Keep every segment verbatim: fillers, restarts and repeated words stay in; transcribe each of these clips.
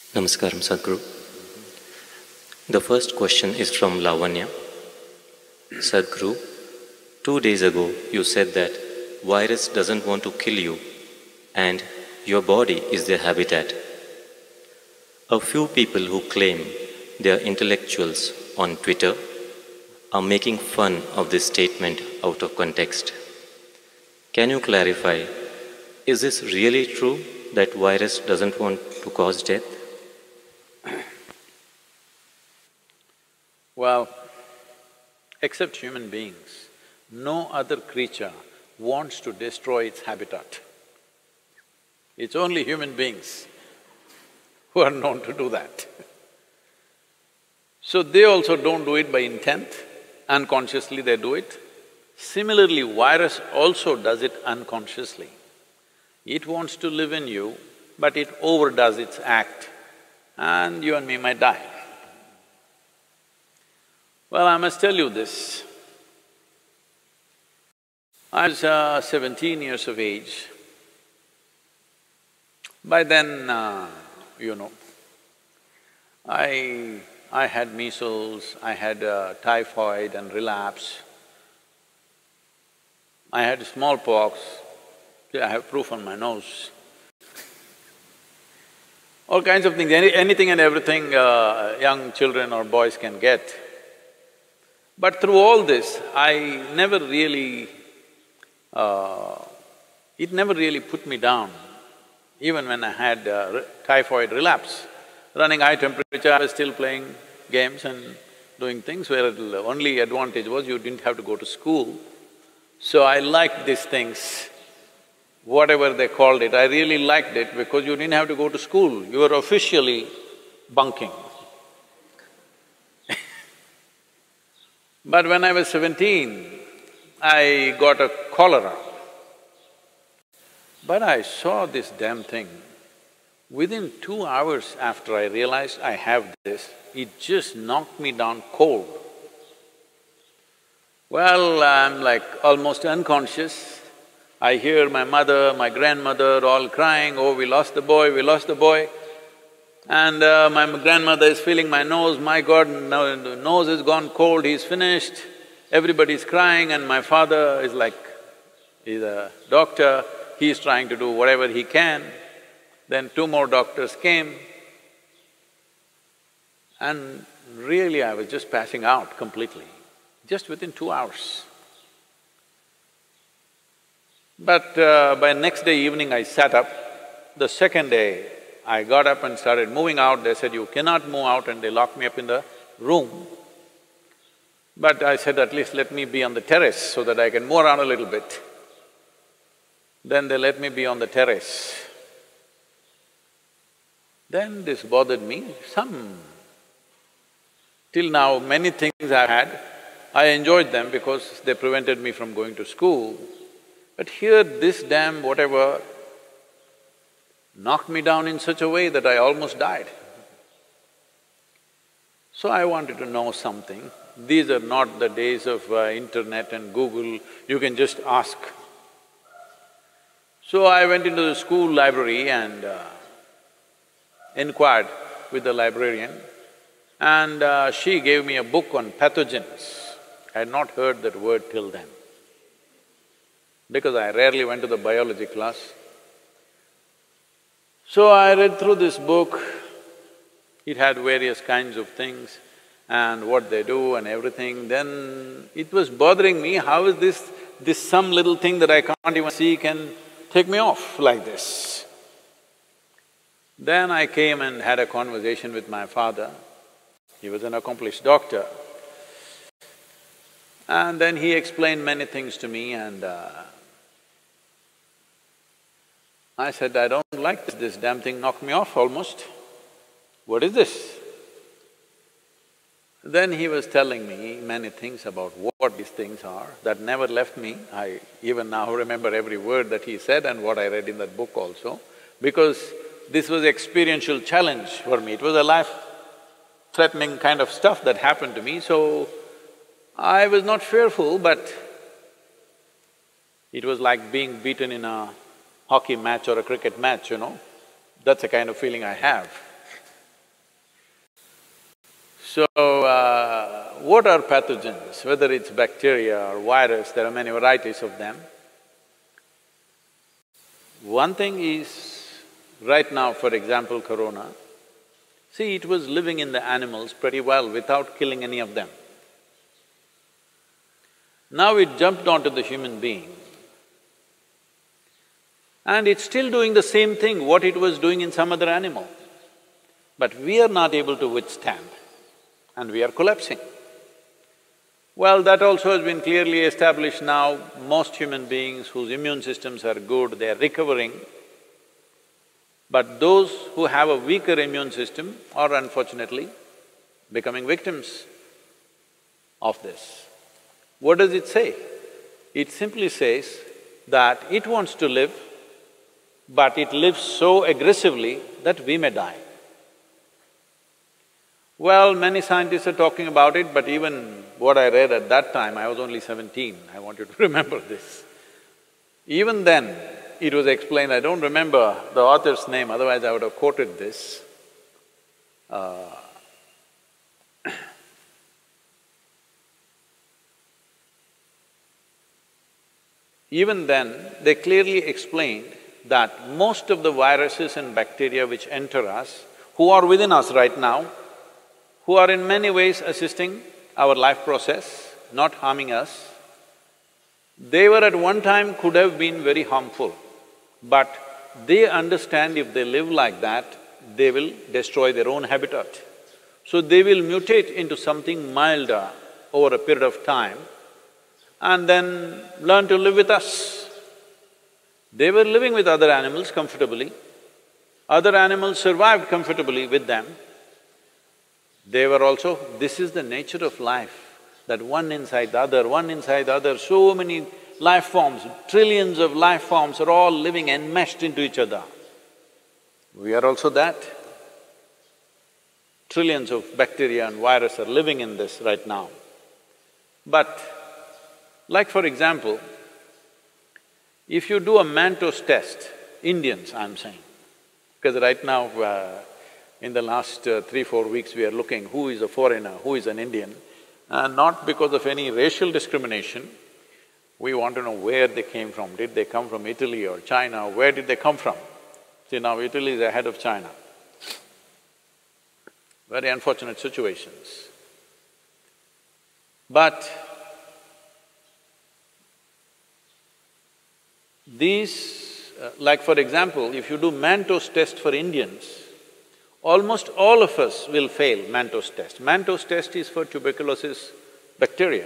Namaskaram, Sadhguru. The first question is from Lavanya. Sadhguru, two days ago you said that virus doesn't want to kill you and your body is their habitat. A few people who claim they are intellectuals on Twitter are making fun of this statement out of context. Can you clarify, is this really true that virus doesn't want to cause death? Well, except human beings, no other creature wants to destroy its habitat. It's only human beings who are known to do that. So they also don't do it by intent, unconsciously they do it. Similarly, virus also does it unconsciously. It wants to live in you, but it overdoes its act and you and me might die. Well, I must tell you this. I was uh, seventeen years of age. By then, uh, you know, I… I had measles, I had uh, typhoid and relapse. I had smallpox, I have proof on my nose. All kinds of things, any, anything and everything uh, young children or boys can get. But through all this, I never really… Uh, it never really put me down. Even when I had uh, typhoid relapse, running high temperature, I was still playing games and doing things where the only advantage was you didn't have to go to school. So I liked these things, whatever they called it, I really liked it because you didn't have to go to school, you were officially bunking. But when I was seventeen, I got a cholera. But I saw this damn thing. Within two hours after I realized I have this, it just knocked me down cold. Well, I'm like almost unconscious. I hear my mother, my grandmother all crying, oh, we lost the boy, we lost the boy. And uh, my grandmother is feeling my nose, my God, no, the nose has gone cold, he's finished. Everybody's crying and my father is like… he's a doctor, he's trying to do whatever he can. Then two more doctors came and really I was just passing out completely, just within two hours. But uh, by next day evening I sat up. The second day I got up and started moving out. They said, you cannot move out, and they locked me up in the room. But I said, at least let me be on the terrace so that I can move around a little bit. Then they let me be on the terrace. Then this bothered me, some… Till now, many things I had, I enjoyed them because they prevented me from going to school. But here this damn whatever knocked me down in such a way that I almost died. So I wanted to know something. These are not the days of uh, internet and Google, you can just ask. So I went into the school library and uh, inquired with the librarian, and uh, she gave me a book on pathogens. I had not heard that word till then, because I rarely went to the biology class. So I read through this book, it had various kinds of things and what they do and everything. Then it was bothering me, how is this… this some little thing that I can't even see can take me off like this. Then I came and had a conversation with my father. He was an accomplished doctor. And then he explained many things to me and uh, I said, I don't like this, this damn thing knocked me off almost. What is this? Then he was telling me many things about what these things are, that never left me. I even now remember every word that he said and what I read in that book also, because this was experiential challenge for me. It was a life-threatening kind of stuff that happened to me, so I was not fearful, but it was like being beaten in a hockey match or a cricket match, you know. That's the kind of feeling I have. So, uh, what are pathogens? Whether it's bacteria or virus, there are many varieties of them. One thing is, right now, for example, corona, see, it was living in the animals pretty well without killing any of them. Now it jumped onto the human being, and it's still doing the same thing what it was doing in some other animal. But we are not able to withstand, and we are collapsing. Well, that also has been clearly established now. Most human beings whose immune systems are good, they are recovering. But those who have a weaker immune system are unfortunately becoming victims of this. What does it say? It simply says that it wants to live, but it lives so aggressively that we may die. Well, many scientists are talking about it, but even what I read at that time, I was only seventeen, I want you to remember this. Even then, it was explained, I don't remember the author's name, otherwise I would have quoted this. Uh, even then, they clearly explained that most of the viruses and bacteria which enter us, who are within us right now, who are in many ways assisting our life process, not harming us, they were at one time could have been very harmful, but they understand if they live like that, they will destroy their own habitat. So they will mutate into something milder over a period of time and then learn to live with us. They were living with other animals comfortably, other animals survived comfortably with them. They were also… this is the nature of life, that one inside the other, one inside the other, so many life forms, trillions of life forms are all living enmeshed into each other. We are also that. Trillions of bacteria and virus are living in this right now. But, like for example, if you do a Mantoux test, Indians I'm saying, because right now, uh, in the last uh, three, four weeks we are looking who is a foreigner, who is an Indian, uh, not because of any racial discrimination, we want to know where they came from. Did they come from Italy or China, where did they come from? See, now Italy is ahead of China. Very unfortunate situations. But these… uh, like for example, if you do Mantoux test for Indians, almost all of us will fail Mantoux test. Mantoux test is for tuberculosis bacteria.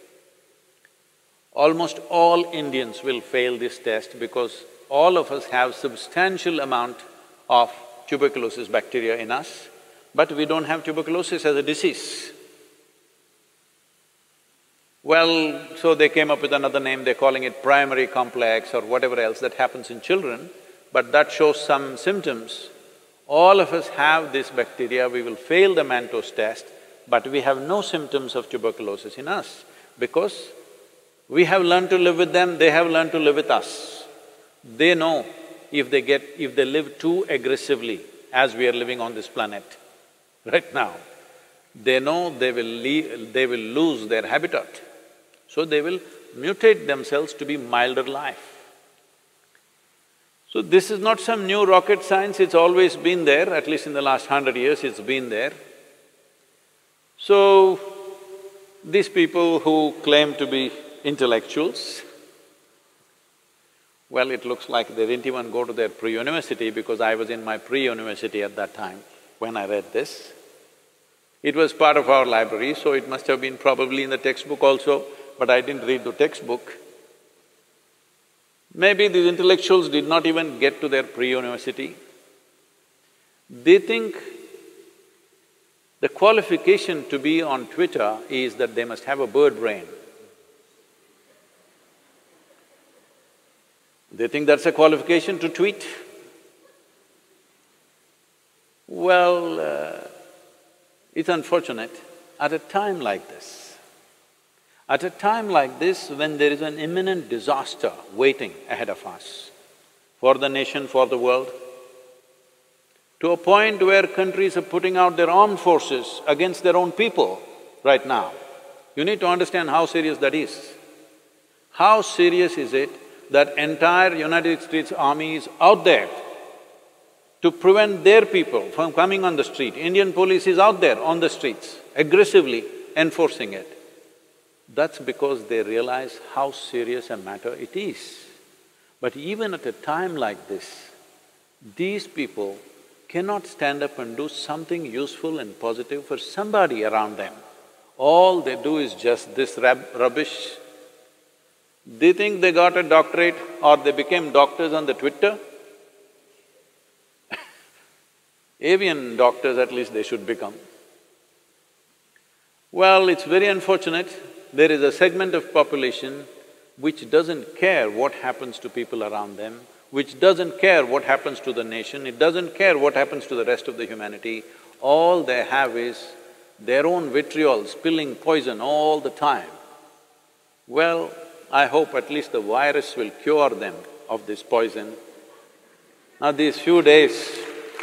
Almost all Indians will fail this test because all of us have substantial amount of tuberculosis bacteria in us, but we don't have tuberculosis as a disease. Well, so they came up with another name, they're calling it primary complex or whatever else that happens in children, but that shows some symptoms. All of us have this bacteria, we will fail the Mantoux test, but we have no symptoms of tuberculosis in us because we have learned to live with them, they have learned to live with us. They know if they get… if they live too aggressively as we are living on this planet right now, they know they will leave… they will lose their habitat. So they will mutate themselves to be milder life. So this is not some new rocket science, it's always been there, at least in the last hundred years it's been there. So, these people who claim to be intellectuals, well, it looks like they didn't even go to their pre-university because I was in my pre-university at that time when I read this. It was part of our library, so it must have been probably in the textbook also, but I didn't read the textbook. Maybe these intellectuals did not even get to their pre-university. They think the qualification to be on Twitter is that they must have a bird brain. They think that's a qualification to tweet. Well, uh, it's unfortunate, at a time like this, at a time like this when there is an imminent disaster waiting ahead of us, for the nation, for the world, to a point where countries are putting out their armed forces against their own people right now. You need to understand how serious that is. How serious is it that entire United States Army is out there to prevent their people from coming on the street? Indian police is out there on the streets, aggressively enforcing it. That's because they realize how serious a matter it is. But even at a time like this, these people cannot stand up and do something useful and positive for somebody around them. All they do is just this rab rubbish. They think they got a doctorate or they became doctors on the Twitter. Avian doctors at least they should become. Well, it's very unfortunate, there is a segment of population which doesn't care what happens to people around them, which doesn't care what happens to the nation, it doesn't care what happens to the rest of the humanity. All they have is their own vitriol spilling poison all the time. Well, I hope at least the virus will cure them of this poison. Now these few days,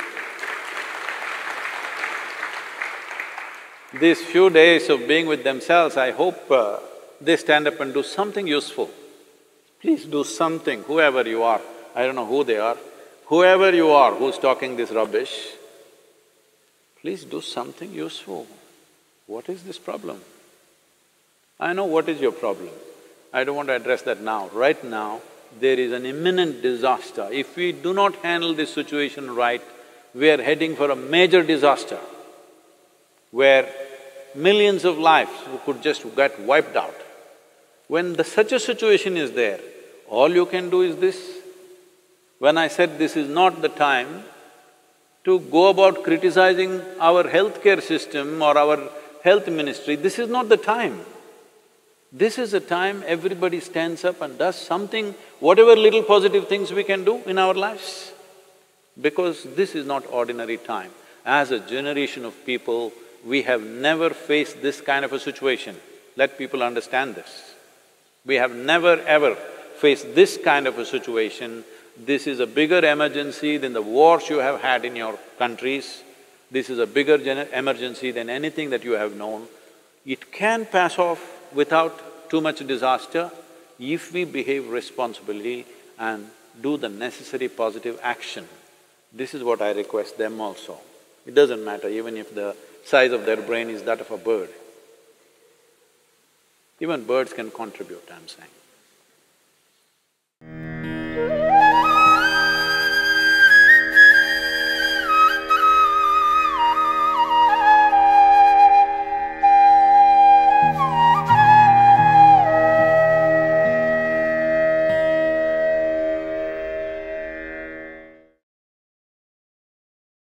these few days of being with themselves, I hope uh, they stand up and do something useful. Please do something, whoever you are, I don't know who they are, whoever you are who's talking this rubbish, please do something useful. What is this problem? I know what is your problem. I don't want to address that now. Right now, there is an imminent disaster. If we do not handle this situation right, we are heading for a major disaster where millions of lives could just get wiped out. When the such a situation is there, all you can do is this. When I said this is not the time to go about criticizing our healthcare system or our health ministry, this is not the time. This is a time everybody stands up and does something, whatever little positive things we can do in our lives. Because this is not ordinary time. As a generation of people, we have never faced this kind of a situation. Let people understand this. We have never ever faced this kind of a situation. This is a bigger emergency than the wars you have had in your countries. This is a bigger emergency than anything that you have known. It can pass off without too much disaster if we behave responsibly and do the necessary positive action. This is what I request them also. It doesn't matter even if the size of their brain is that of a bird. Even birds can contribute, I'm saying.